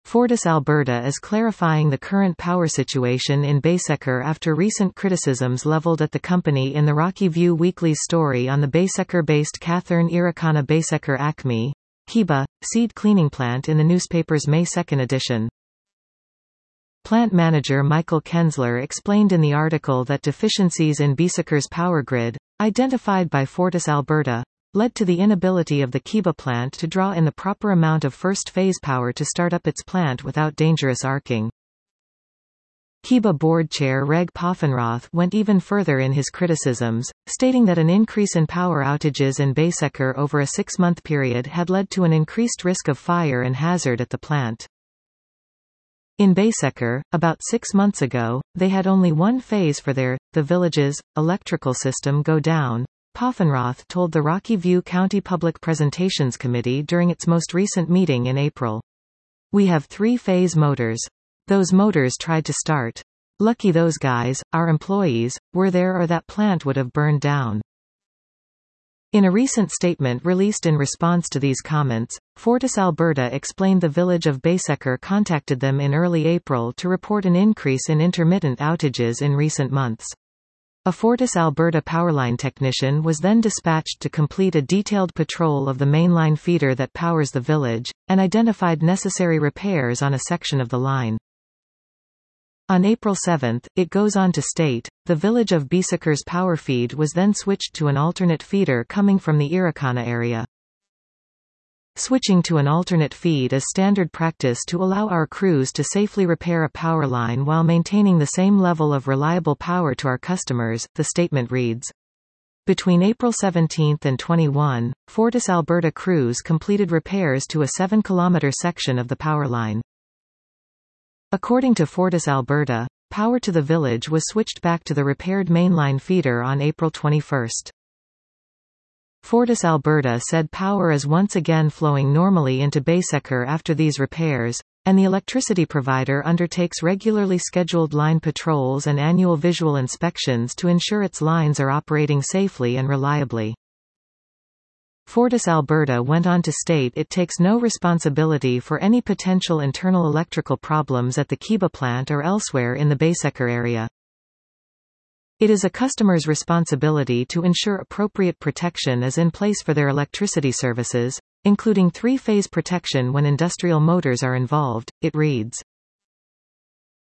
Fortis Alberta is clarifying the current power situation in Baysecker after recent criticisms leveled at the company in the Rocky View Weekly's story on the Baysecker-based Catherine Irricana Baysecker Acme Kiba seed cleaning plant in the newspaper's May 2 edition. Plant manager Michael Kensler explained in the article that deficiencies in Baysecker's power grid, identified by Fortis Alberta, led to the inability of the Kiba plant to draw in the proper amount of first-phase power to start up its plant without dangerous arcing. Kiba board chair Reg Poffenroth went even further in his criticisms, stating that an increase in power outages in Baysecker over a 6-month period had led to an increased risk of fire and hazard at the plant. In Baysecker, about 6 months ago, they had only one phase for the village's, electrical system go down, Poffenroth told the Rocky View County Public Presentations Committee during its most recent meeting in April. "We have 3-phase motors. Those motors tried to start. Lucky those guys, our employees, were there or that plant would have burned down." In a recent statement released in response to these comments, Fortis Alberta explained the village of Baysecker contacted them in early April to report an increase in intermittent outages in recent months. A Fortis Alberta powerline technician was then dispatched to complete a detailed patrol of the mainline feeder that powers the village, and identified necessary repairs on a section of the line. On April 7, it goes on to state, the village of Baysecker's power feed was then switched to an alternate feeder coming from the Irricana area. Switching to an alternate feed is standard practice to allow our crews to safely repair a power line while maintaining the same level of reliable power to our customers, the statement reads. Between April 17 and 21, Fortis Alberta crews completed repairs to a 7-kilometre section of the power line. According to Fortis Alberta, power to the village was switched back to the repaired mainline feeder on April 21. Fortis Alberta said power is once again flowing normally into Baysecker after these repairs, and the electricity provider undertakes regularly scheduled line patrols and annual visual inspections to ensure its lines are operating safely and reliably. Fortis Alberta went on to state it takes no responsibility for any potential internal electrical problems at the Kiba plant or elsewhere in the Baysecker area. It is a customer's responsibility to ensure appropriate protection is in place for their electricity services, including 3-phase protection when industrial motors are involved, it reads.